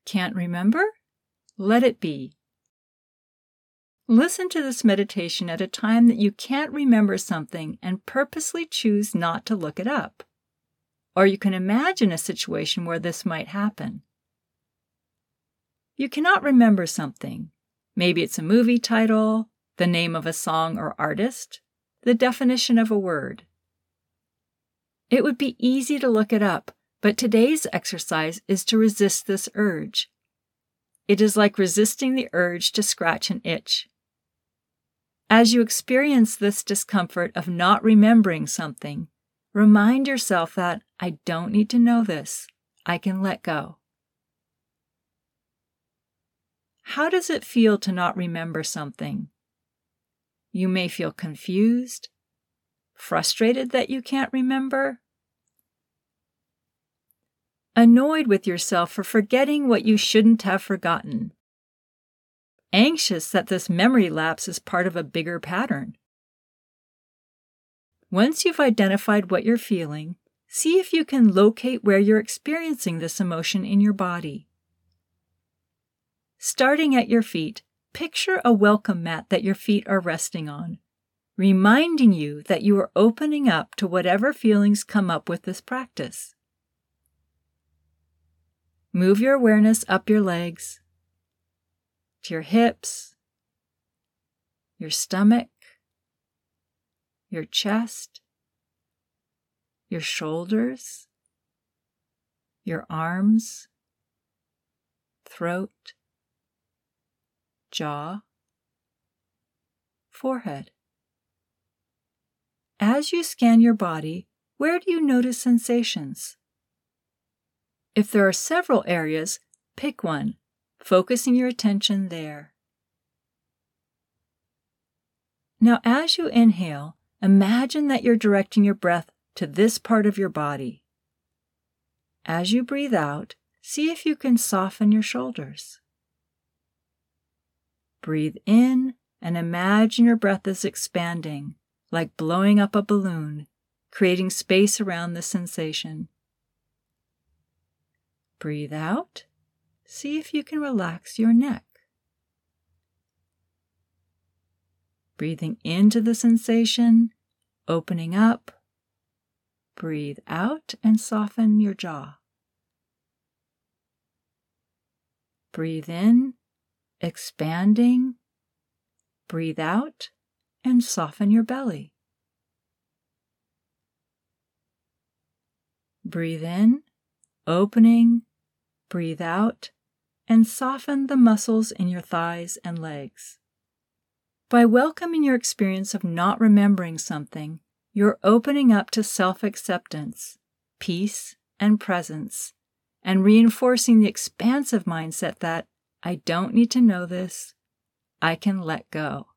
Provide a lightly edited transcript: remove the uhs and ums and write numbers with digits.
Can't remember? Let it be. Listen to this meditation at a time that you can't remember something and purposely choose not to look it up. Or you can imagine a situation where this might happen. You cannot remember something. Maybe it's a movie title, the name of a song or artist, the definition of a word. It would be easy to look it up, but today's exercise is to resist this urge. It is like resisting the urge to scratch an itch. As you experience this discomfort of not remembering something, remind yourself that I don't need to know this. I can let go. How does it feel to not remember something? You may feel confused, frustrated that you can't remember, annoyed with yourself for forgetting what you shouldn't have forgotten, anxious that this memory lapse is part of a bigger pattern. Once you've identified what you're feeling, see if you can locate where you're experiencing this emotion in your body. Starting at your feet, picture a welcome mat that your feet are resting on, reminding you that you are opening up to whatever feelings come up with this practice. Move your awareness up your legs, to your hips, your stomach, your chest, your shoulders, your arms, throat, jaw, forehead. As you scan your body, where do you notice sensations? If there are several areas, pick one, focusing your attention there. Now, as you inhale, imagine that you're directing your breath to this part of your body. As you breathe out, see if you can soften your shoulders. Breathe in and imagine your breath is expanding, like blowing up a balloon, creating space around the sensation. Breathe out. See if you can relax your neck. Breathing into the sensation, opening up. Breathe out and soften your jaw. Breathe in, expanding. Breathe out and soften your belly. Breathe in, opening. Breathe out and soften the muscles in your thighs and legs. By welcoming your experience of not remembering something, you're opening up to self-acceptance, peace, and presence, and reinforcing the expansive mindset that I don't need to know this, I can let go.